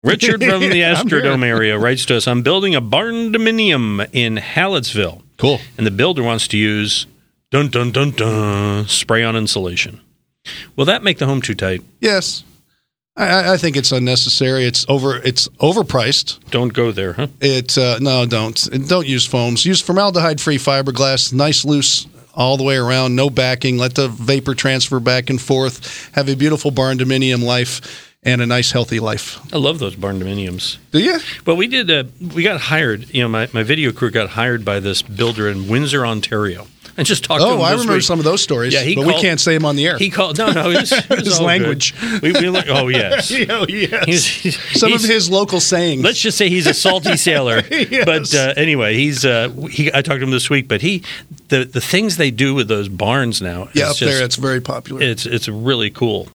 Richard from the Astrodome area writes to us, I'm building a barn-dominium in Hallettsville. Cool. And the builder wants to use spray-on insulation. Will that make the home too tight? Yes. I think it's unnecessary. It's overpriced. Don't go there, huh? No, don't. Don't use foams. Use formaldehyde-free fiberglass, nice, loose, all the way around, no backing. Let the vapor transfer back and forth. Have a beautiful barn-dominium life and a nice, healthy life. I love those barn-dominiums. Do you? Well, we got hired. My video crew got hired by this builder in Windsor, Ontario. I just talked to him. Oh, I remember some of those stories. Yeah, we can't say them on the air. He called. No, his language. Oh, yes. Oh, yes. Some of his local sayings. Let's just say he's a salty sailor. Yes. But anyway, I talked to him this week. But the things they do with those barns now. Yeah, up there, it's very popular. It's really cool.